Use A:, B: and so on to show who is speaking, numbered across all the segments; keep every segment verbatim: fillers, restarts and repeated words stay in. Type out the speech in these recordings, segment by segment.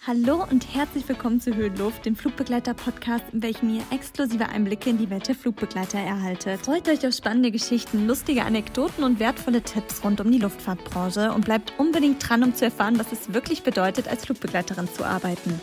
A: Hallo und herzlich willkommen zu Höhenluft, dem Flugbegleiter-Podcast, in welchem ihr exklusive Einblicke in die Welt der Flugbegleiter erhaltet. Freut euch auf spannende Geschichten, lustige Anekdoten und wertvolle Tipps rund um die Luftfahrtbranche und bleibt unbedingt dran, um zu erfahren, was es wirklich bedeutet, als Flugbegleiterin zu arbeiten.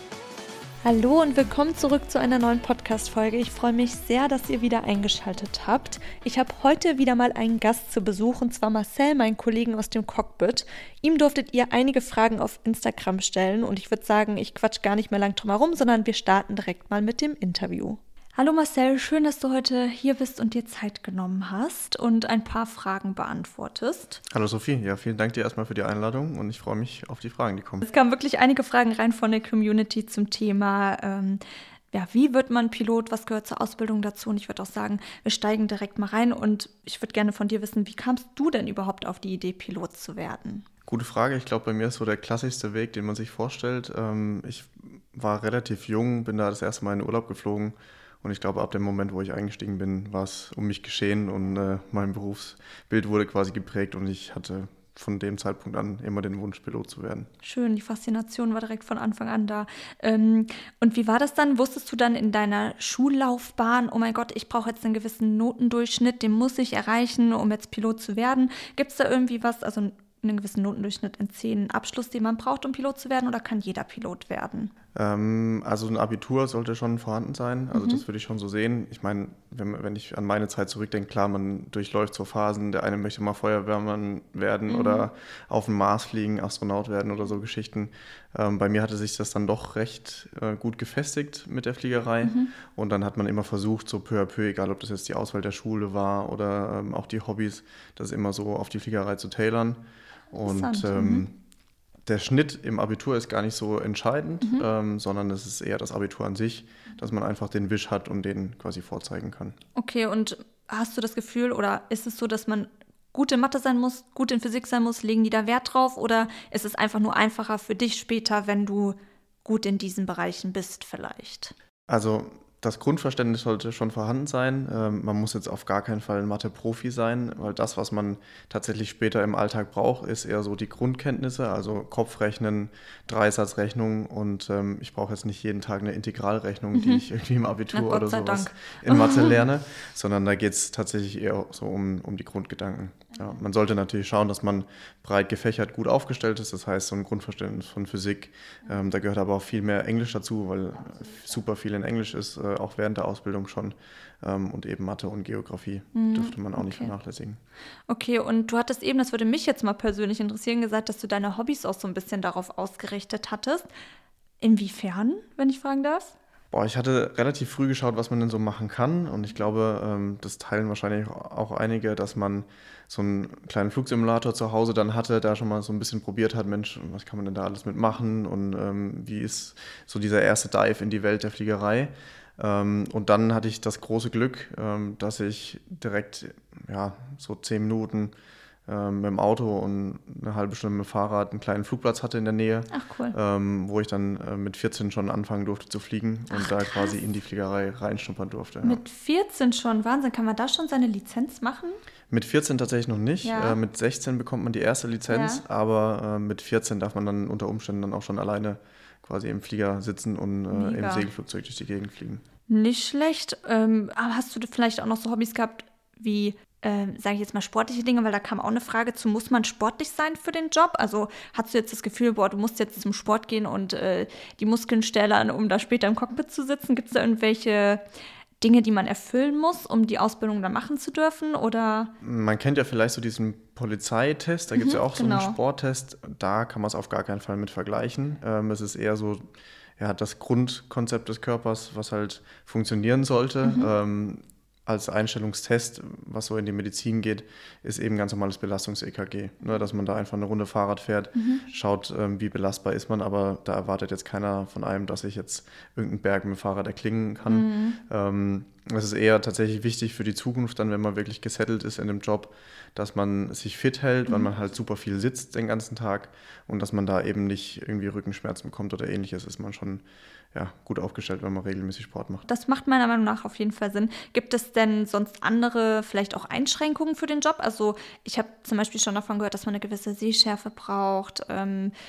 A: Hallo und willkommen zurück zu einer neuen Podcast-Folge. Ich freue mich sehr, dass ihr wieder eingeschaltet habt. Ich habe heute wieder mal einen Gast zu Besuch, und zwar Marcel, meinen Kollegen aus dem Cockpit. Ihm durftet ihr einige Fragen auf Instagram stellen und ich würde sagen, ich quatsch gar nicht mehr lang drum herum, sondern wir starten direkt mal mit dem Interview. Hallo Marcel, schön, dass du heute hier bist und dir Zeit genommen hast und ein paar Fragen beantwortest.
B: Hallo Sophie, ja, vielen Dank dir erstmal für die Einladung und ich freue mich auf die Fragen, die kommen.
A: Es kamen wirklich einige Fragen rein von der Community zum Thema, ähm, ja, wie wird man Pilot, was gehört zur Ausbildung dazu? Und ich würde auch sagen, wir steigen direkt mal rein und ich würde gerne von dir wissen, wie kamst du denn überhaupt auf die Idee, Pilot zu werden?
B: Gute Frage, ich glaube, bei mir ist so der klassischste Weg, den man sich vorstellt. Ähm, ich war relativ jung, bin da das erste Mal in den Urlaub geflogen. Und ich glaube, ab dem Moment, wo ich eingestiegen bin, war es um mich geschehen und äh, mein Berufsbild wurde quasi geprägt und ich hatte von dem Zeitpunkt an immer den Wunsch, Pilot zu werden.
A: Schön, die Faszination war direkt von Anfang an da. Ähm, und wie war das dann? Wusstest du dann in deiner Schullaufbahn, oh mein Gott, ich brauche jetzt einen gewissen Notendurchschnitt, den muss ich erreichen, um jetzt Pilot zu werden? Gibt es da irgendwie was, also einen gewissen Notendurchschnitt in zehn Abschluss, den man braucht, um Pilot zu werden, oder kann jeder Pilot werden?
B: Ähm, also ein Abitur sollte schon vorhanden sein, also
A: Mhm.
B: das würde ich schon so sehen. Ich meine, wenn, wenn ich an meine Zeit zurückdenke, klar, man durchläuft so Phasen, der eine möchte mal Feuerwehrmann werden
A: Mhm.
B: oder auf dem Mars fliegen, Astronaut werden oder so Geschichten. Ähm, bei mir hatte sich das dann doch recht äh, gut gefestigt mit der Fliegerei
A: Mhm.
B: und dann hat man immer versucht, so peu à peu, egal ob das jetzt die Auswahl der Schule war oder ähm, auch die Hobbys, das immer so auf die Fliegerei zu tailern. Und
A: Interessant,
B: ähm,
A: mhm.
B: der Schnitt im Abitur ist gar nicht so entscheidend,
A: Mhm.
B: ähm, sondern es ist eher das Abitur an sich, dass man einfach den Wisch hat und den quasi vorzeigen kann.
A: Okay, und hast du das Gefühl, oder ist es so, dass man gut in Mathe sein muss, gut in Physik sein muss, legen die da Wert drauf, oder ist es einfach nur einfacher für dich später, wenn du gut in diesen Bereichen bist vielleicht?
B: Also das Grundverständnis sollte schon vorhanden sein. Ähm, man muss jetzt auf gar keinen Fall ein Mathe-Profi sein, weil das, was man tatsächlich später im Alltag braucht, ist eher so die Grundkenntnisse, also Kopfrechnen, Dreisatzrechnung und ähm, ich brauche jetzt nicht jeden Tag eine Integralrechnung,
A: Mhm.
B: die ich irgendwie im Abitur
A: Na, Gott
B: oder
A: sei
B: sowas
A: Dank.
B: in Mathe lerne, sondern da geht es tatsächlich eher so um, um die Grundgedanken. Ja, man sollte natürlich schauen, dass man breit gefächert gut aufgestellt ist, das heißt so ein Grundverständnis von Physik. Ähm, da gehört aber auch viel mehr Englisch dazu, weil super viel in Englisch ist, äh, auch während der Ausbildung schon. Ähm, und eben Mathe und Geografie
A: Mhm,
B: dürfte man auch nicht
A: okay.
B: vernachlässigen.
A: Okay, und du hattest eben, das würde mich jetzt mal persönlich interessieren, gesagt, dass du deine Hobbys auch so ein bisschen darauf ausgerichtet hattest. Inwiefern, wenn ich fragen darf?
B: Boah, ich hatte relativ früh geschaut, was man denn so machen kann und ich glaube, ähm, das teilen wahrscheinlich auch einige, dass man so einen kleinen Flugsimulator zu Hause dann hatte, da schon mal so ein bisschen probiert hat, Mensch, was kann man denn da alles mitmachen und ähm, wie ist so dieser erste Dive in die Welt der Fliegerei. Ähm, und dann hatte ich das große Glück, ähm, dass ich direkt, ja, so zehn Minuten ähm, mit dem Auto und eine halbe Stunde mit dem Fahrrad einen kleinen Flugplatz hatte in der Nähe,
A: Ach, cool.
B: ähm, wo ich dann äh, mit vierzehn schon anfangen durfte zu fliegen und
A: Ach,
B: da
A: krass.
B: quasi in die Fliegerei reinschnuppern durfte. Ja.
A: Mit vierzehn schon, Wahnsinn. Kann man da schon seine Lizenz machen?
B: Mit vierzehn tatsächlich noch nicht.
A: Ja.
B: Äh, mit sechzehn bekommt man die erste Lizenz,
A: Ja.
B: aber äh, mit vierzehn darf man dann unter Umständen dann auch schon alleine quasi im Flieger sitzen und äh, im
A: Mega.
B: Segelflugzeug durch die Gegend fliegen.
A: Nicht schlecht. Ähm, aber hast du vielleicht auch noch so Hobbys gehabt wie, ähm, sage ich jetzt mal, sportliche Dinge? Weil da kam auch eine Frage zu, muss man sportlich sein für den Job? Also hast du jetzt das Gefühl, boah, du musst jetzt zum Sport gehen und äh, die Muskeln stählern, um da später im Cockpit zu sitzen? Gibt es da irgendwelche Dinge, die man erfüllen muss, um die Ausbildung dann machen zu dürfen? Oder?
B: Man kennt ja vielleicht so diesen Polizeitest, da gibt es
A: Mhm,
B: ja auch so
A: genau.
B: einen Sporttest, da kann man es auf gar keinen Fall mit vergleichen. Ähm, es ist eher so, ja, das Grundkonzept des Körpers, was halt funktionieren sollte.
A: Mhm.
B: Ähm, als Einstellungstest, was so in die Medizin geht, ist eben ganz normales Belastungs-E K G. Ne, dass man da einfach eine Runde Fahrrad fährt,
A: Mhm.
B: schaut, ähm, wie belastbar ist man, aber da erwartet jetzt keiner von einem, dass ich jetzt irgendeinen Berg mit dem Fahrrad erklingen kann.
A: Mhm.
B: Ähm, es ist eher tatsächlich wichtig für die Zukunft, dann, wenn man wirklich gesettelt ist in dem Job, dass man sich fit hält, weil
A: Mhm.
B: man halt super viel sitzt den ganzen Tag und dass man da eben nicht irgendwie Rückenschmerzen bekommt oder ähnliches, ist man schon ja, gut aufgestellt, wenn man regelmäßig Sport macht.
A: Das macht meiner Meinung nach auf jeden Fall Sinn. Gibt es denn sonst andere, vielleicht auch Einschränkungen für den Job? Also ich habe zum Beispiel schon davon gehört, dass man eine gewisse Sehschärfe braucht. Ähm,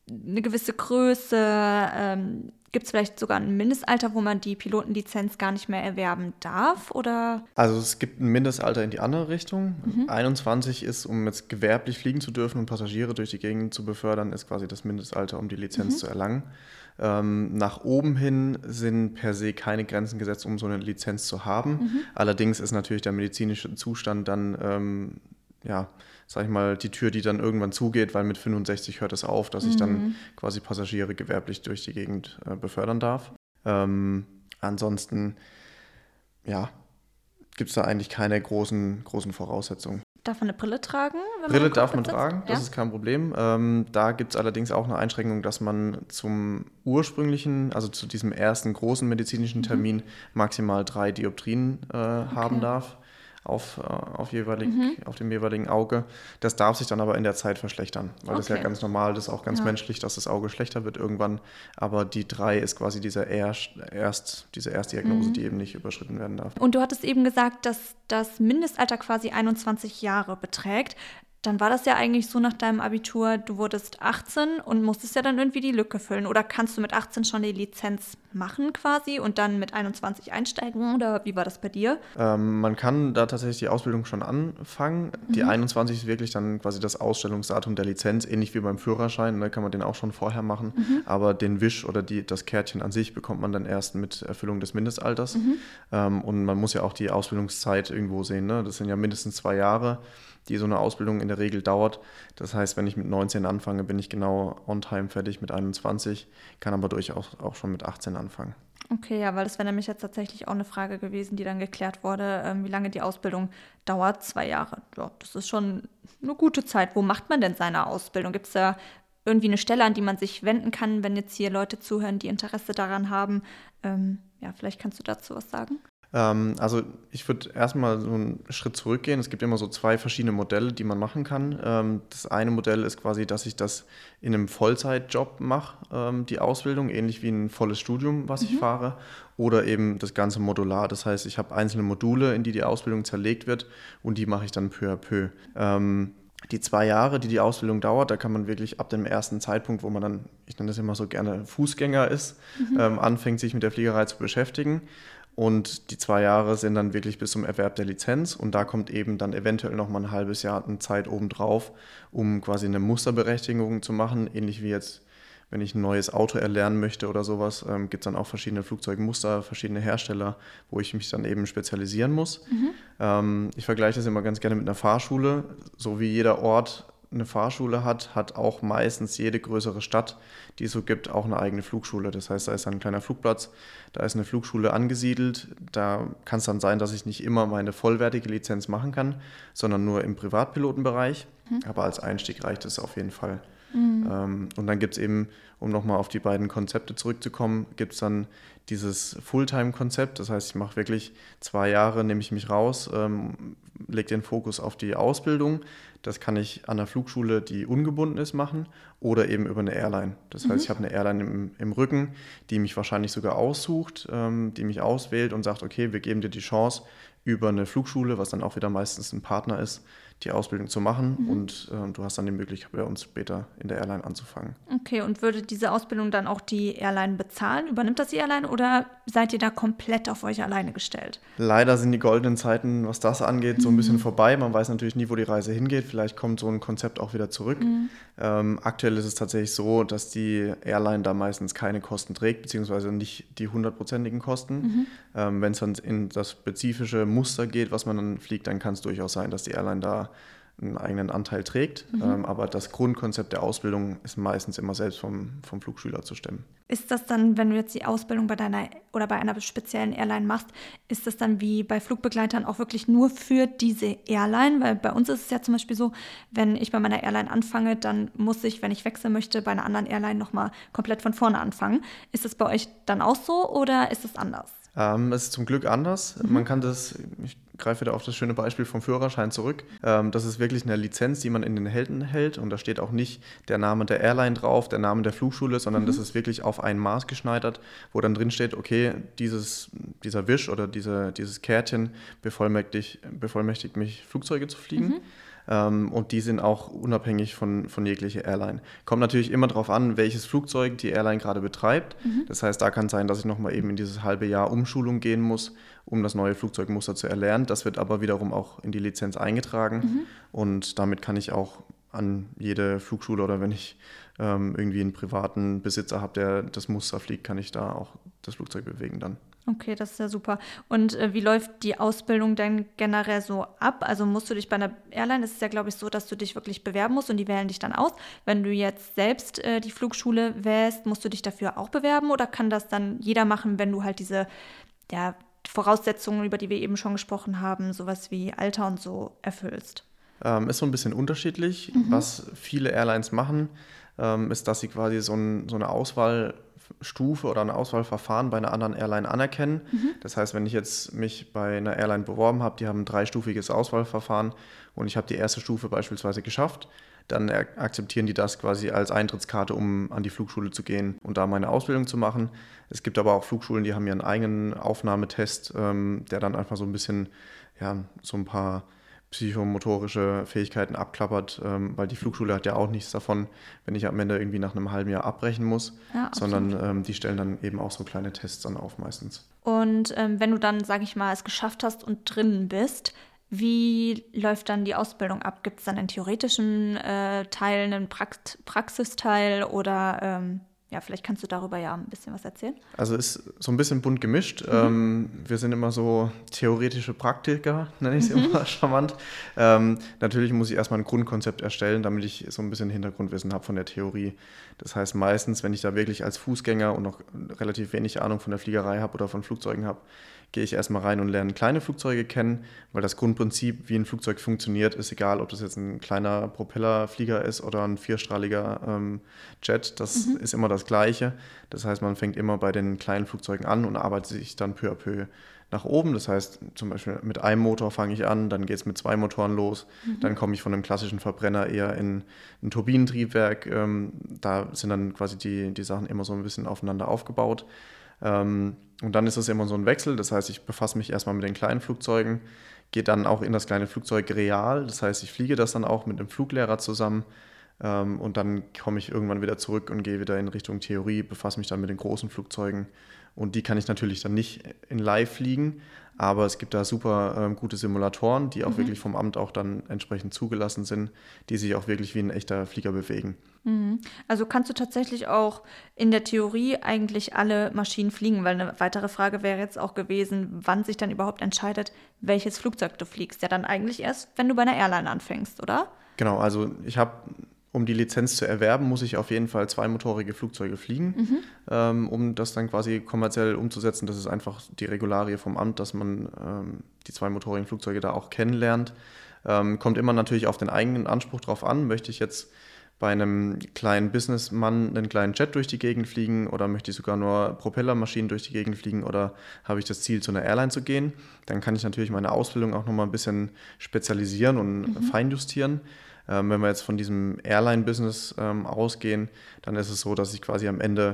A: eine gewisse Größe? Ähm, Gibt es vielleicht sogar ein Mindestalter, wo man die Pilotenlizenz gar nicht mehr erwerben darf? Oder?
B: Also es gibt ein Mindestalter in die andere Richtung.
A: Mhm.
B: einundzwanzig ist, um jetzt gewerblich fliegen zu dürfen und Passagiere durch die Gegend zu befördern, ist quasi das Mindestalter, um die Lizenz
A: Mhm.
B: zu erlangen. Ähm, nach oben hin sind per se keine Grenzen gesetzt, um so eine Lizenz zu haben.
A: Mhm.
B: Allerdings ist natürlich der medizinische Zustand dann, ähm, ja, sag ich mal, die Tür, die dann irgendwann zugeht, weil mit fünfundsechzig hört es auf, dass ich dann
A: Mhm.
B: quasi Passagiere gewerblich durch die Gegend äh, befördern darf. Ähm, ansonsten, ja, gibt es da eigentlich keine großen, großen Voraussetzungen.
A: Darf man eine Brille tragen? Wenn
B: Brille
A: man
B: darf man
A: Cockpit
B: tragen,
A: sitzt?
B: das
A: Ja?
B: ist kein Problem. Ähm, da gibt es allerdings auch eine Einschränkung, dass man zum ursprünglichen, also zu diesem ersten großen medizinischen Termin mhm. maximal drei Dioptrien äh, okay. haben darf auf, äh, auf, jeweilig, mhm. auf dem jeweiligen Auge. Das darf sich dann aber in der Zeit verschlechtern, weil okay. das ja ganz normal ist, auch ganz ja. menschlich, dass das Auge schlechter wird irgendwann. Aber die drei ist quasi diese, erst, erst, diese Erstdiagnose, mhm. die eben nicht überschritten werden darf.
A: Und du hattest eben gesagt, dass das Mindestalter quasi einundzwanzig Jahre beträgt. Dann war das ja eigentlich so nach deinem Abitur, du wurdest achtzehn und musstest ja dann irgendwie die Lücke füllen. Oder kannst du mit achtzehn schon die Lizenz machen quasi und dann mit einundzwanzig einsteigen? Oder wie war das bei dir?
B: Ähm, man kann da tatsächlich die Ausbildung schon anfangen. Mhm. Die einundzwanzig ist wirklich dann quasi das Ausstellungsdatum der Lizenz, ähnlich wie beim Führerschein, ne, kann man den auch schon vorher machen. Mhm. Aber den Wisch oder die, das Kärtchen an sich bekommt man dann erst mit Erfüllung des Mindestalters. Mhm. Ähm, und man muss ja auch die Ausbildungszeit irgendwo sehen. Ne? Das sind ja mindestens zwei Jahre, die so eine Ausbildung in der Regel dauert. Das heißt, wenn ich mit neunzehn anfange, bin ich genau on time fertig mit einundzwanzig, kann aber durchaus auch schon mit achtzehn anfangen.
A: Okay, ja, weil das wäre nämlich jetzt tatsächlich auch eine Frage gewesen, die dann geklärt wurde, ähm, wie lange die Ausbildung dauert. Zwei Jahre, ja, das ist schon eine gute Zeit. Wo macht man denn seine Ausbildung? Gibt es da irgendwie eine Stelle, an die man sich wenden kann, wenn jetzt hier Leute zuhören, die Interesse daran haben? Ähm, ja, vielleicht kannst du dazu was sagen?
B: Also ich würde erstmal so einen Schritt zurückgehen. Es gibt immer so zwei verschiedene Modelle, die man machen kann. Das eine Modell ist quasi, dass ich das in einem Vollzeitjob mache, die Ausbildung, ähnlich wie ein volles Studium, was mhm. ich fahre. Oder eben das Ganze modular. Das heißt, ich habe einzelne Module, in die die Ausbildung zerlegt wird und die mache ich dann peu à peu. Die zwei Jahre, die die Ausbildung dauert, da kann man wirklich ab dem ersten Zeitpunkt, wo man dann, ich nenne das immer so gerne, Fußgänger ist, mhm. ähm, anfängt, sich mit der Fliegerei zu beschäftigen. Und die zwei Jahre sind dann wirklich bis zum Erwerb der Lizenz und da kommt eben dann eventuell noch mal ein halbes Jahr an Zeit obendrauf, um quasi eine Musterberechtigung zu machen, ähnlich wie jetzt, wenn ich ein neues Auto erlernen möchte oder sowas, ähm, gibt es dann auch verschiedene Flugzeugmuster, verschiedene Hersteller, wo ich mich dann eben spezialisieren muss. Mhm. Ähm, ich vergleiche das immer ganz gerne mit einer Fahrschule, so wie jeder Ort eine Fahrschule hat, hat auch meistens jede größere Stadt, die es so gibt, auch eine eigene Flugschule. Das heißt, da ist ein kleiner Flugplatz, da ist eine Flugschule angesiedelt. Da kann es dann sein, dass ich nicht immer meine vollwertige Lizenz machen kann, sondern nur im Privatpilotenbereich. Mhm. Aber als Einstieg reicht es auf jeden Fall. Mhm. Ähm, und dann gibt es eben, um nochmal auf die beiden Konzepte zurückzukommen, gibt es dann dieses Fulltime-Konzept. Das heißt, ich mache wirklich zwei Jahre, nehme ich mich raus, ähm, lege den Fokus auf die Ausbildung. Das kann ich an einer Flugschule, die ungebunden ist, machen oder eben über eine Airline. Das heißt, mhm. ich habe eine Airline im, im Rücken, die mich wahrscheinlich sogar aussucht, ähm, die mich auswählt und sagt, okay, wir geben dir die Chance, über eine Flugschule, was dann auch wieder meistens ein Partner ist, die Ausbildung zu machen mhm. und äh, du hast dann die Möglichkeit, bei uns später in der Airline anzufangen.
A: Okay, und würde diese Ausbildung dann auch die Airline bezahlen? Übernimmt das die Airline oder seid ihr da komplett auf euch alleine gestellt?
B: Leider sind die goldenen Zeiten, was das angeht, mhm. so ein bisschen vorbei. Man weiß natürlich nie, wo die Reise hingeht. Vielleicht kommt so ein Konzept auch wieder zurück. Mhm. Ähm, aktuell ist es tatsächlich so, dass die Airline da meistens keine Kosten trägt, beziehungsweise nicht die hundertprozentigen Kosten. Mhm. Ähm, wenn es dann in das spezifische Muster geht, was man dann fliegt, dann kann es durchaus sein, dass die Airline da einen eigenen Anteil trägt. Mhm. Ähm, aber das Grundkonzept der Ausbildung ist meistens immer selbst vom, vom Flugschüler zu stemmen.
A: Ist das dann, wenn du jetzt die Ausbildung bei deiner oder bei einer speziellen Airline machst, ist das dann wie bei Flugbegleitern auch wirklich nur für diese Airline? Weil bei uns ist es ja zum Beispiel so, wenn ich bei meiner Airline anfange, dann muss ich, wenn ich wechseln möchte, bei einer anderen Airline nochmal komplett von vorne anfangen. Ist das bei euch dann auch so oder ist es anders?
B: Ähm, es ist zum Glück anders. Mhm. Man kann das, ich greife wieder auf das schöne Beispiel vom Führerschein zurück. Ähm, das ist wirklich eine Lizenz, die man in den Händen hält und da steht auch nicht der Name der Airline drauf, der Name der Flugschule, sondern mhm. das ist wirklich auf ein Maß geschneidert, wo dann drin steht, okay, dieses, dieser Wisch oder diese, dieses Kärtchen bevollmächtigt, bevollmächtigt mich, Flugzeuge zu fliegen. Mhm. ähm, und die sind auch unabhängig von, von jeglicher Airline. Kommt natürlich immer darauf an, welches Flugzeug die Airline gerade betreibt. Mhm. Das heißt, da kann es sein, dass ich nochmal eben in dieses halbe Jahr Umschulung gehen muss, um das neue Flugzeugmuster zu erlernen. Das wird aber wiederum auch in die Lizenz eingetragen mhm. und damit kann ich auch an jede Flugschule oder wenn ich ähm, irgendwie einen privaten Besitzer habe, der das Muster fliegt, kann ich da auch das Flugzeug bewegen dann.
A: Okay, das ist ja super. Und äh, wie läuft die Ausbildung denn generell so ab? Also musst du dich bei einer Airline, ist es ja, glaube ich, so, dass du dich wirklich bewerben musst und die wählen dich dann aus. Wenn du jetzt selbst äh, die Flugschule wählst, musst du dich dafür auch bewerben oder kann das dann jeder machen, wenn du halt diese ja, Voraussetzungen, über die wir eben schon gesprochen haben, sowas wie Alter und so erfüllst?
B: Ähm, ist so ein bisschen unterschiedlich. Mhm. Was viele Airlines machen, ähm, ist, dass sie quasi so, ein, so eine Auswahlstufe oder ein Auswahlverfahren bei einer anderen Airline anerkennen. Mhm. Das heißt, wenn ich jetzt mich bei einer Airline beworben habe, die haben ein dreistufiges Auswahlverfahren und ich habe die erste Stufe beispielsweise geschafft, dann akzeptieren die das quasi als Eintrittskarte, um an die Flugschule zu gehen und da meine Ausbildung zu machen. Es gibt aber auch Flugschulen, die haben ihren eigenen Aufnahmetest, ähm, der dann einfach so ein bisschen, ja, so ein paar psychomotorische Fähigkeiten abklappert, ähm, weil die Flugschule hat ja auch nichts davon, wenn ich am Ende irgendwie nach einem halben Jahr abbrechen muss, ja, sondern ähm, die stellen dann eben auch so kleine Tests dann auf meistens.
A: Und ähm, wenn du dann, sage ich mal, es geschafft hast und drin bist, wie läuft dann die Ausbildung ab? Gibt es dann einen theoretischen äh, Teil, einen Prax- Praxisteil oder ähm, ja, vielleicht kannst du darüber ja ein bisschen was erzählen.
B: Also ist so ein bisschen bunt gemischt. Mhm. Ähm, wir sind immer so theoretische Praktiker, nenne ich es mhm. immer charmant. Ähm, natürlich muss ich erstmal ein Grundkonzept erstellen, damit ich so ein bisschen Hintergrundwissen habe von der Theorie. Das heißt meistens, wenn ich da wirklich als Fußgänger und noch relativ wenig Ahnung von der Fliegerei habe oder von Flugzeugen habe, gehe ich erstmal rein und lerne kleine Flugzeuge kennen, weil das Grundprinzip, wie ein Flugzeug funktioniert, ist egal, ob das jetzt ein kleiner Propellerflieger ist oder ein vierstrahliger ähm, Jet, das mhm. ist immer das Gleiche. Das heißt, man fängt immer bei den kleinen Flugzeugen an und arbeitet sich dann peu à peu nach oben. Das heißt, zum Beispiel mit einem Motor fange ich an, dann geht es mit zwei Motoren los, mhm. dann komme ich von einem klassischen Verbrenner eher in ein Turbinentriebwerk. Ähm, da sind dann quasi die, die Sachen immer so ein bisschen aufeinander aufgebaut. Ähm, und dann ist es immer so ein Wechsel, das heißt, ich befasse mich erstmal mit den kleinen Flugzeugen, gehe dann auch in das kleine Flugzeug real, das heißt, ich fliege das dann auch mit einem Fluglehrer zusammen ähm, und dann komme ich irgendwann wieder zurück und gehe wieder in Richtung Theorie, befasse mich dann mit den großen Flugzeugen und die kann ich natürlich dann nicht in live fliegen, aber es gibt da super ähm, gute Simulatoren, die auch mhm. wirklich vom Amt auch dann entsprechend zugelassen sind, die sich auch wirklich wie ein echter Flieger bewegen.
A: Also kannst du tatsächlich auch in der Theorie eigentlich alle Maschinen fliegen, weil eine weitere Frage wäre jetzt auch gewesen, wann sich dann überhaupt entscheidet, welches Flugzeug du fliegst. Ja, dann eigentlich erst, wenn du bei einer Airline anfängst, oder?
B: Genau, also ich habe, um die Lizenz zu erwerben, muss ich auf jeden Fall zweimotorige Flugzeuge fliegen, mhm. ähm, um das dann quasi kommerziell umzusetzen. Das ist einfach die Regularie vom Amt, dass man ähm, die zweimotorigen Flugzeuge da auch kennenlernt. Ähm, kommt immer natürlich auf den eigenen Anspruch drauf an, möchte ich jetzt bei einem kleinen Businessmann einen kleinen Jet durch die Gegend fliegen oder möchte ich sogar nur Propellermaschinen durch die Gegend fliegen oder habe ich das Ziel, zu einer Airline zu gehen, dann kann ich natürlich meine Ausbildung auch nochmal ein bisschen spezialisieren und mhm. feinjustieren. Ähm, wenn wir jetzt von diesem Airline-Business ähm, ausgehen, dann ist es so, dass ich quasi am Ende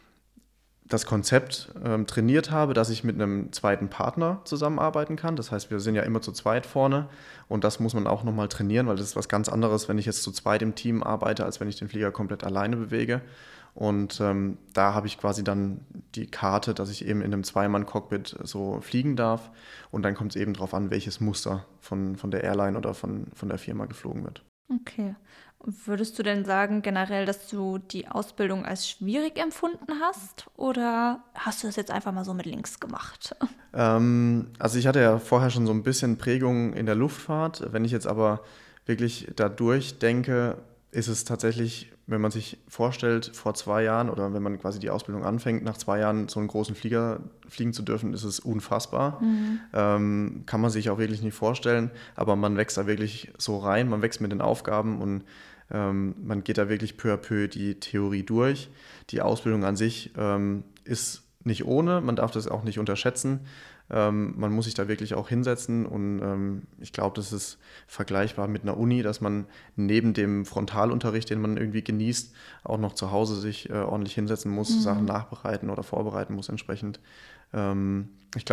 B: das Konzept ähm, trainiert habe, dass ich mit einem zweiten Partner zusammenarbeiten kann. Das heißt, wir sind ja immer zu zweit vorne und das muss man auch nochmal trainieren, weil das ist was ganz anderes, wenn ich jetzt zu zweit im Team arbeite, als wenn ich den Flieger komplett alleine bewege. Und ähm, da habe ich quasi dann die Karte, dass ich eben in einem Zweimann-Cockpit so fliegen darf und dann kommt es eben darauf an, welches Muster von, von der Airline oder von, von der Firma geflogen wird.
A: Okay. Würdest du denn sagen generell, dass du die Ausbildung als schwierig empfunden hast oder hast du das jetzt einfach mal so mit links gemacht?
B: Ähm, also ich hatte ja vorher schon so ein bisschen Prägung in der Luftfahrt. Wenn ich jetzt aber wirklich da durchdenke, ist es tatsächlich, wenn man sich vorstellt, vor zwei Jahren oder wenn man quasi die Ausbildung anfängt, nach zwei Jahren so einen großen Flieger fliegen zu dürfen, ist es unfassbar. Mhm. Ähm, kann man sich auch wirklich nicht vorstellen, aber man wächst da wirklich so rein, man wächst mit den Aufgaben und ähm, man geht da wirklich peu à peu die Theorie durch. Die Ausbildung an sich ähm, ist nicht ohne, man darf das auch nicht unterschätzen. Ähm, man muss sich da wirklich auch hinsetzen und ähm, ich glaube, das ist vergleichbar mit einer Uni, dass man neben dem Frontalunterricht, den man irgendwie genießt, auch noch zu Hause sich äh, ordentlich hinsetzen muss, mhm. Sachen nachbereiten oder vorbereiten muss entsprechend. Ähm, ich glaube,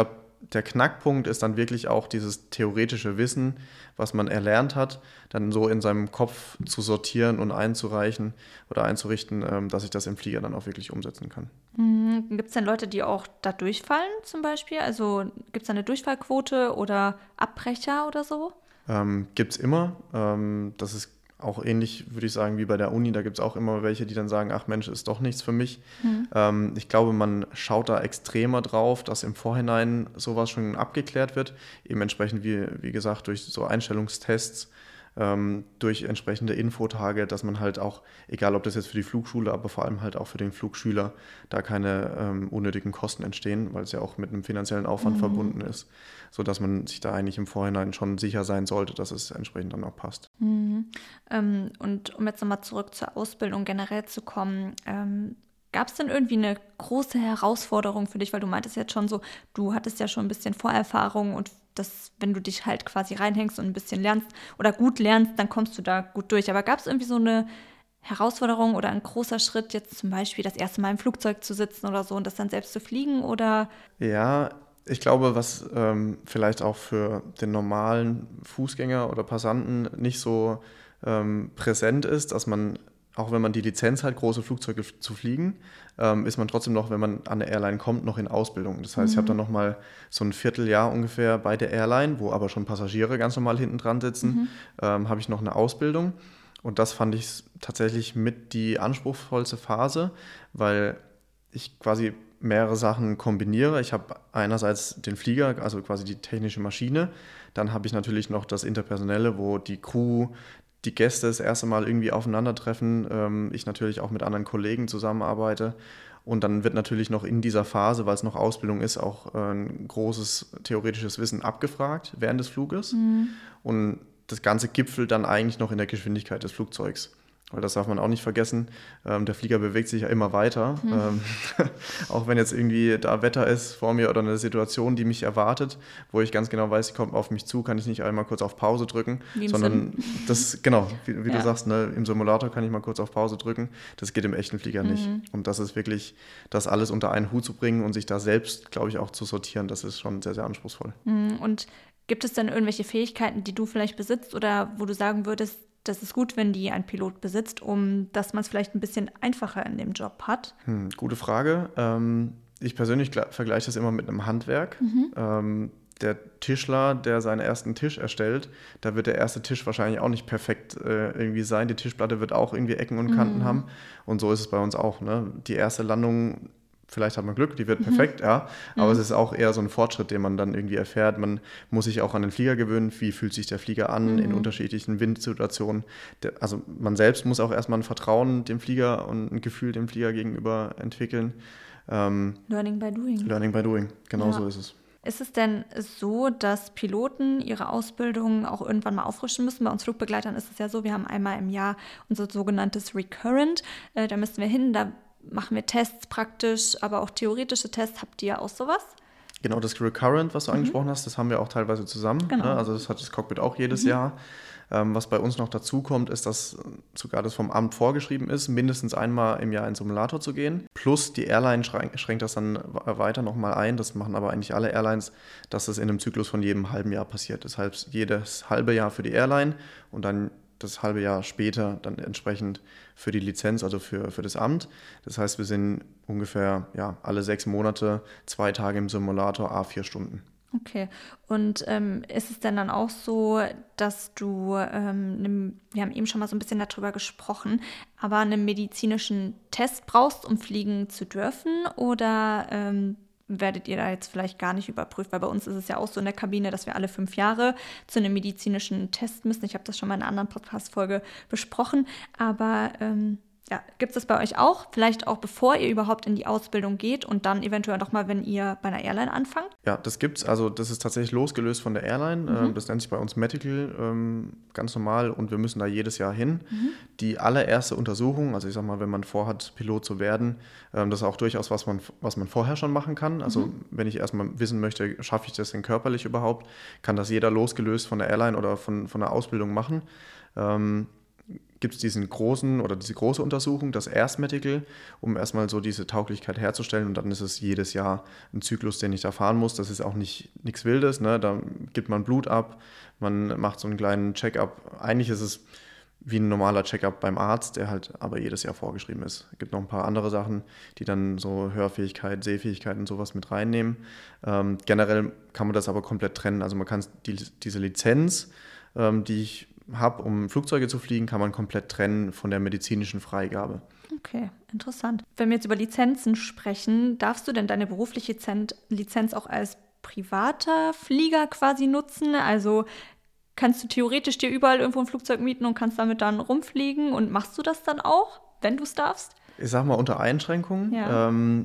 B: der Knackpunkt ist dann wirklich auch dieses theoretische Wissen, was man erlernt hat, dann so in seinem Kopf zu sortieren und einzureichen oder einzurichten, ähm, dass ich das im Flieger dann auch wirklich umsetzen kann.
A: Mhm. Gibt es denn Leute, die auch da durchfallen zum Beispiel? Also gibt es da eine Durchfallquote oder Abbrecher oder so?
B: Ähm, gibt es immer. Ähm, das ist auch ähnlich, würde ich sagen, wie bei der Uni. Da gibt es auch immer welche, die dann sagen, ach Mensch, ist doch nichts für mich.
A: Mhm.
B: Ähm, ich glaube, man schaut da extremer drauf, dass im Vorhinein sowas schon abgeklärt wird. Eben entsprechend, wie, wie gesagt, durch so Einstellungstests, ähm, durch entsprechende Infotage, dass man halt auch, egal ob das jetzt für die Flugschule, aber vor allem halt auch für den Flugschüler, da keine ähm, unnötigen Kosten entstehen, weil es ja auch mit einem finanziellen Aufwand
A: Mhm.
B: verbunden ist, sodass man sich da eigentlich im Vorhinein schon sicher sein sollte, dass es entsprechend dann auch passt.
A: Mhm. Ähm, und um jetzt nochmal zurück zur Ausbildung generell zu kommen, ähm, gab es denn irgendwie eine große Herausforderung für dich, weil du meintest jetzt schon so, du hattest ja schon ein bisschen Vorerfahrung und das, wenn du dich halt quasi reinhängst und ein bisschen lernst oder gut lernst, dann kommst du da gut durch. Aber gab es irgendwie so eine Herausforderung oder ein großer Schritt, jetzt zum Beispiel das erste Mal im Flugzeug zu sitzen oder so und das dann selbst zu fliegen oder?
B: Ja, ich glaube, was ähm, vielleicht auch für den normalen Fußgänger oder Passanten nicht so ähm, präsent ist, dass man, auch wenn man die Lizenz hat, große Flugzeuge f- zu fliegen, ähm, ist man trotzdem noch, wenn man an eine Airline kommt, noch in Ausbildung. Das heißt, ich habe dann noch mal so ein Vierteljahr ungefähr bei der Airline, wo aber schon Passagiere ganz normal hinten dran sitzen, ähm, habe ich noch eine Ausbildung. Und das fand ich tatsächlich mit die anspruchsvollste Phase, weil ich quasi mehrere Sachen kombiniere. Ich habe einerseits den Flieger, also quasi die technische Maschine. Dann habe ich natürlich noch das Interpersonelle, wo die Crew, die Gäste das erste Mal irgendwie aufeinandertreffen. Ähm, ich natürlich auch mit anderen Kollegen zusammenarbeite. Und dann wird natürlich noch in dieser Phase, weil es noch Ausbildung ist, auch äh, ein großes theoretisches Wissen abgefragt während des Fluges. Und das Ganze gipfelt dann eigentlich noch in der Geschwindigkeit des Flugzeugs. Weil das darf man auch nicht vergessen. Ähm, der Flieger bewegt sich ja immer weiter. Mhm. Ähm, auch wenn jetzt irgendwie da Wetter ist vor mir oder eine Situation, die mich erwartet, wo ich ganz genau weiß, sie kommt auf mich zu, kann ich nicht einmal kurz auf Pause drücken,
A: Wie im
B: sondern
A: Sim.
B: das, genau, wie, wie
A: Ja.
B: du sagst, ne, im Simulator kann ich mal kurz auf Pause drücken. Das geht im echten Flieger nicht. Und das ist wirklich, das alles unter einen Hut zu bringen und sich da selbst, glaube ich, auch zu sortieren, das ist schon sehr, sehr anspruchsvoll.
A: Mhm. Und gibt es denn irgendwelche Fähigkeiten, die du vielleicht besitzt oder wo du sagen würdest, das ist gut, wenn die ein Pilot besitzt, um dass man es vielleicht ein bisschen einfacher in dem Job hat?
B: Hm, gute Frage. Ähm, ich persönlich gla- vergleiche das immer mit einem Handwerk. Ähm, der Tischler, der seinen ersten Tisch erstellt, da wird der erste Tisch wahrscheinlich auch nicht perfekt äh, irgendwie sein. Die Tischplatte wird auch irgendwie Ecken und Kanten haben. Und so ist es bei uns auch. Ne? Die erste Landung, vielleicht hat man Glück, die wird perfekt, ja. Aber es ist auch eher so ein Fortschritt, den man dann irgendwie erfährt. Man muss sich auch an den Flieger gewöhnen. Wie fühlt sich der Flieger an in unterschiedlichen Windsituationen? Der, also man selbst muss auch erstmal ein Vertrauen dem Flieger und ein Gefühl dem Flieger gegenüber entwickeln. Ähm,
A: Learning by doing.
B: Learning by doing, genau
A: Ja.
B: so ist es.
A: Ist es denn so, dass Piloten ihre Ausbildung auch irgendwann mal auffrischen müssen? Bei uns Flugbegleitern ist es ja so, wir haben einmal im Jahr unser sogenanntes Recurrent. Äh, da müssen wir hin, da machen wir Tests praktisch, aber auch theoretische Tests. Habt ihr auch sowas?
B: Genau, das Recurrent, was du angesprochen hast, das haben wir auch teilweise zusammen.
A: Genau.
B: Ne? Also das hat das Cockpit auch jedes Jahr. Ähm, was bei uns noch dazu kommt, ist, dass sogar das vom Amt vorgeschrieben ist, mindestens einmal im Jahr in Simulator zu gehen. Plus die Airline schränkt, schränkt das dann weiter nochmal ein. Das machen aber eigentlich alle Airlines, dass das in einem Zyklus von jedem halben Jahr passiert. Das heißt, jedes halbe Jahr für die Airline und dann das halbe Jahr später dann entsprechend für die Lizenz, also für, für das Amt. Das heißt, wir sind ungefähr ja, alle sechs Monate, zwei Tage im Simulator, à vier Stunden.
A: Okay. Und ähm, ist es denn dann auch so, dass du, ähm, ne, wir haben eben schon mal so ein bisschen darüber gesprochen, aber einen medizinischen Test brauchst, um fliegen zu dürfen? Oder ähm, werdet ihr da jetzt vielleicht gar nicht überprüft? Weil bei uns ist es ja auch so in der Kabine, dass wir alle fünf Jahre zu einem medizinischen Test müssen. Ich habe das schon mal in einer anderen Podcast-Folge besprochen. Aber ähm, ja, gibt es das bei euch auch? Vielleicht auch bevor ihr überhaupt in die Ausbildung geht und dann eventuell nochmal, wenn ihr bei einer Airline anfangt?
B: Ja, das gibt's. Also das ist tatsächlich losgelöst von der Airline.
A: Mhm.
B: Ähm, das nennt sich bei uns Medical, ähm, ganz normal, und wir müssen da jedes Jahr hin. Mhm. Die allererste Untersuchung, also ich sag mal, wenn man vorhat, Pilot zu werden, ähm, das ist auch durchaus was man, was man vorher schon machen kann. Also mhm. wenn ich erstmal wissen möchte, schaffe ich das denn körperlich überhaupt, kann das jeder losgelöst von der Airline oder von, von der Ausbildung machen. Ähm, gibt es diesen großen oder diese große Untersuchung, das Erstmedical, um erstmal so diese Tauglichkeit herzustellen und dann ist es jedes Jahr ein Zyklus, den ich da fahren muss. Das ist auch nicht nichts Wildes, ne? Da gibt man Blut ab, man macht so einen kleinen Check-up. Eigentlich ist es wie ein normaler Check-up beim Arzt, der halt aber jedes Jahr vorgeschrieben ist. Es gibt noch ein paar andere Sachen, die dann so Hörfähigkeit, Sehfähigkeit und sowas mit reinnehmen. Ähm, generell kann man das aber komplett trennen. Also man kann die, diese Lizenz, ähm, die ich habe, um Flugzeuge zu fliegen, kann man komplett trennen von der medizinischen Freigabe.
A: Okay, interessant. Wenn wir jetzt über Lizenzen sprechen, darfst du denn deine berufliche Lizenz auch als privater Flieger quasi nutzen? Also kannst du theoretisch dir überall irgendwo ein Flugzeug mieten und kannst damit dann rumfliegen und machst du das dann auch, wenn du es darfst?
B: Ich sag mal unter Einschränkungen.
A: Ja.
B: Ähm,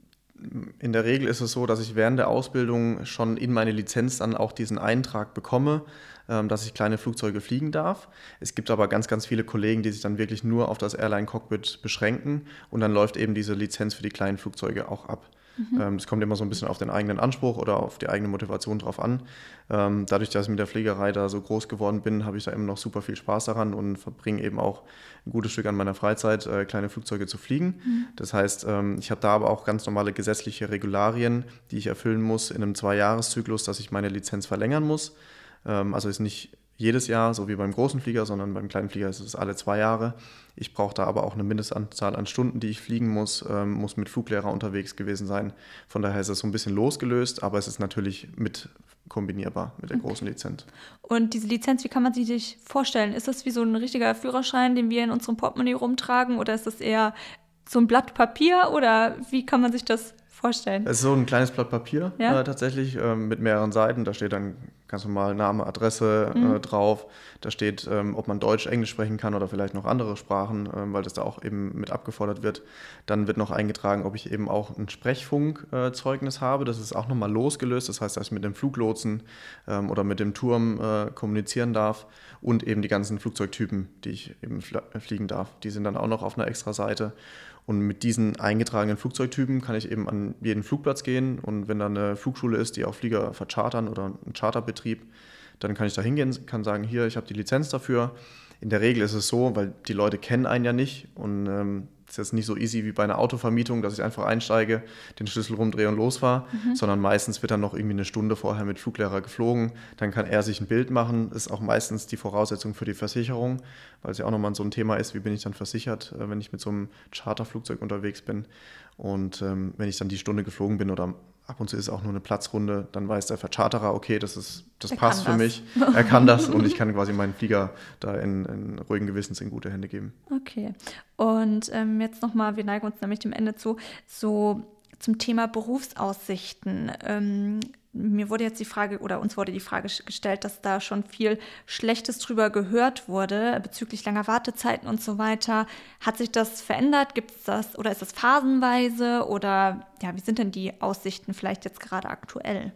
B: in der Regel ist es so, dass ich während der Ausbildung schon in meine Lizenz dann auch diesen Eintrag bekomme, ähm, dass ich kleine Flugzeuge fliegen darf. Es gibt aber ganz, ganz viele Kollegen, die sich dann wirklich nur auf das Airline-Cockpit beschränken und dann läuft eben diese Lizenz für die kleinen Flugzeuge auch ab. Mhm. Das kommt immer so ein bisschen auf den eigenen Anspruch oder auf die eigene Motivation drauf an. Dadurch, dass ich mit der Fliegerei da so groß geworden bin, habe ich da immer noch super viel Spaß daran und verbringe eben auch ein gutes Stück an meiner Freizeit, kleine Flugzeuge zu fliegen. Mhm. Das heißt, ich habe da aber auch ganz normale gesetzliche Regularien, die ich erfüllen muss in einem Zwei-Jahres-Zyklus, dass ich meine Lizenz verlängern muss. Also ist nicht jedes Jahr, so wie beim großen Flieger, sondern beim kleinen Flieger ist es alle zwei Jahre. Ich brauche da aber auch eine Mindestanzahl an Stunden, die ich fliegen muss, ähm, muss mit Fluglehrer unterwegs gewesen sein. Von daher ist es so ein bisschen losgelöst, aber es ist natürlich mit kombinierbar mit der okay. großen Lizenz.
A: Und diese Lizenz, wie kann man sie sich vorstellen? Ist das wie so ein richtiger Führerschein, den wir in unserem Portemonnaie rumtragen, oder ist das eher so ein Blatt Papier, oder wie kann man sich das vorstellen?
B: Es ist so ein kleines Blatt Papier
A: ja?
B: äh, tatsächlich äh, mit mehreren Seiten. Da steht dann ganz normal Name, Adresse
A: mhm.
B: äh, drauf. Da steht, ähm, ob man Deutsch, Englisch sprechen kann oder vielleicht noch andere Sprachen, ähm, weil das da auch eben mit abgefordert wird. Dann wird noch eingetragen, ob ich eben auch ein Sprechfunkzeugnis äh, habe. Das ist auch nochmal losgelöst. Das heißt, dass ich mit dem Fluglotsen ähm, oder mit dem Turm äh, kommunizieren darf und eben die ganzen Flugzeugtypen, die ich eben fl- fliegen darf. Die sind dann auch noch auf einer extra Seite. Und mit diesen eingetragenen Flugzeugtypen kann ich eben an jeden Flugplatz gehen und wenn da eine Flugschule ist, die auch Flieger verchartern oder ein Charterbetrieb, dann kann ich da hingehen, kann sagen, hier, ich habe die Lizenz dafür. In der Regel ist es so, weil die Leute kennen einen ja nicht und ähm, es ist jetzt nicht so easy wie bei einer Autovermietung, dass ich einfach einsteige, den Schlüssel rumdrehe und losfahre, mhm. sondern meistens wird dann noch irgendwie eine Stunde vorher mit Fluglehrer geflogen. Dann kann er sich ein Bild machen. Das ist auch meistens die Voraussetzung für die Versicherung, weil es ja auch nochmal so ein Thema ist, wie bin ich dann versichert, wenn ich mit so einem Charterflugzeug unterwegs bin. Und ähm, wenn ich dann die Stunde geflogen bin oder ab und zu ist es auch nur eine Platzrunde, dann weiß der Vercharterer, okay, das, ist, das passt für
A: das.
B: mich. Er kann das und ich kann quasi meinen Flieger da in, in ruhigen Gewissens in gute Hände geben.
A: Okay. Und ähm, jetzt nochmal, wir neigen uns nämlich dem Ende zu, so zum Thema Berufsaussichten. Ähm, mir wurde jetzt die Frage, oder uns wurde die Frage gestellt, dass da schon viel Schlechtes drüber gehört wurde, bezüglich langer Wartezeiten und so weiter. Hat sich das verändert? Gibt es das, oder ist das phasenweise? Oder ja, wie sind denn die Aussichten vielleicht jetzt gerade aktuell?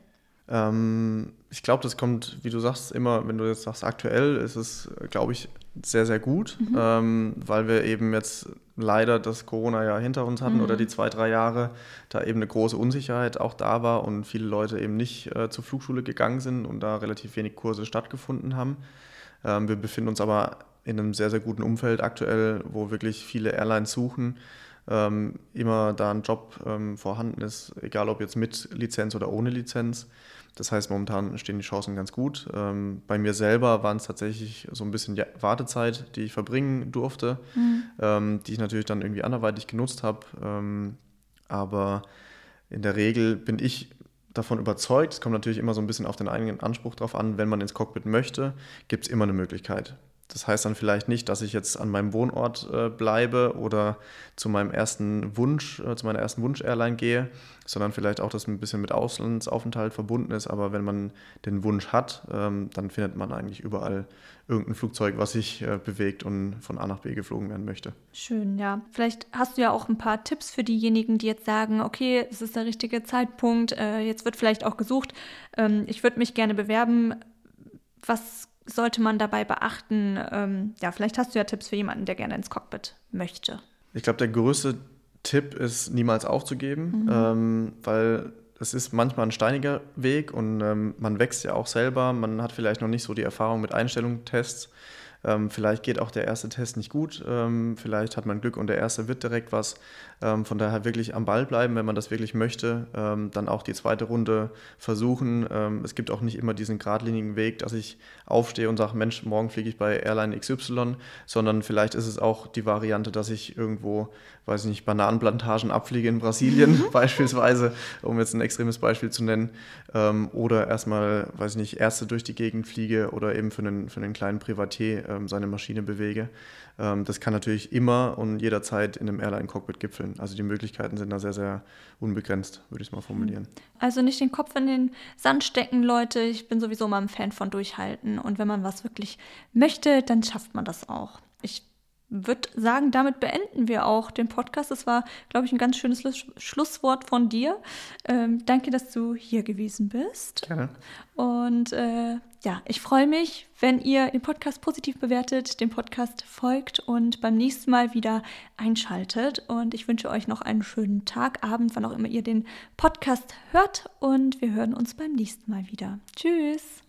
B: Ähm, ich glaube, das kommt, wie du sagst, immer, wenn du jetzt sagst, aktuell ist es, glaube ich, sehr, sehr gut, mhm. ähm, weil wir eben jetzt leider das Corona-Jahr hinter uns hatten mhm. oder die zwei, drei Jahre, da eben eine große Unsicherheit auch da war und viele Leute eben nicht äh, zur Flugschule gegangen sind und da relativ wenig Kurse stattgefunden haben. Ähm, wir befinden uns aber in einem sehr, sehr guten Umfeld aktuell, wo wirklich viele Airlines suchen, ähm, immer da ein Job ähm, vorhanden ist, egal ob jetzt mit Lizenz oder ohne Lizenz. Das heißt, momentan stehen die Chancen ganz gut. Ähm, bei mir selber waren es tatsächlich so ein bisschen Wartezeit, die ich verbringen durfte, mhm. ähm, die ich natürlich dann irgendwie anderweitig genutzt habe. Ähm, aber in der Regel bin ich davon überzeugt, es kommt natürlich immer so ein bisschen auf den eigenen Anspruch drauf an, wenn man ins Cockpit möchte, gibt es immer eine Möglichkeit. Das heißt dann vielleicht nicht, dass ich jetzt an meinem Wohnort äh, bleibe oder zu meinem ersten Wunsch, äh, zu meiner ersten Wunsch-Airline gehe, sondern vielleicht auch, dass ein bisschen mit Auslandsaufenthalt verbunden ist. Aber wenn man den Wunsch hat, ähm, dann findet man eigentlich überall irgendein Flugzeug, was sich äh, bewegt und von A nach B geflogen werden möchte.
A: Schön, ja. Vielleicht hast du ja auch ein paar Tipps für diejenigen, die jetzt sagen, okay, es ist der richtige Zeitpunkt, äh, jetzt wird vielleicht auch gesucht, ähm, ich würde mich gerne bewerben. Was sollte man dabei beachten? Ähm, ja, vielleicht hast du ja Tipps für jemanden, der gerne ins Cockpit möchte.
B: Ich glaube, der größte Tipp ist, niemals aufzugeben, mhm. ähm, weil es ist manchmal ein steiniger Weg und ähm, man wächst ja auch selber. Man hat vielleicht noch nicht so die Erfahrung mit Einstellungstests. Ähm, vielleicht geht auch der erste Test nicht gut, ähm, vielleicht hat man Glück und der erste wird direkt was. Ähm, von daher wirklich am Ball bleiben, wenn man das wirklich möchte. Ähm, dann auch die zweite Runde versuchen. Ähm, es gibt auch nicht immer diesen geradlinigen Weg, dass ich aufstehe und sage, Mensch, morgen fliege ich bei Airline X Y, sondern vielleicht ist es auch die Variante, dass ich irgendwo, weiß ich nicht, Bananenplantagen abfliege in Brasilien beispielsweise, um jetzt ein extremes Beispiel zu nennen. Ähm, oder erstmal, weiß ich nicht, Ärzte durch die Gegend fliege oder eben für einen, für einen kleinen Privatier ähm, seine Maschine bewege. Ähm, das kann natürlich immer und jederzeit in einem Airline-Cockpit gipfeln. Also die Möglichkeiten sind da sehr, sehr unbegrenzt, würde ich es mal formulieren.
A: Also nicht den Kopf in den Sand stecken, Leute. Ich bin sowieso mal ein Fan von Durchhalten. Und wenn man was wirklich möchte, dann schafft man das auch. Ich würde sagen, damit beenden wir auch den Podcast. Das war, glaube ich, ein ganz schönes Schlusswort von dir. Ähm, danke, dass du hier gewesen bist.
B: Gerne.
A: Und äh, ja, ich freue mich, wenn ihr den Podcast positiv bewertet, dem Podcast folgt und beim nächsten Mal wieder einschaltet. Und ich wünsche euch noch einen schönen Tag, Abend, wann auch immer ihr den Podcast hört. Und wir hören uns beim nächsten Mal wieder. Tschüss!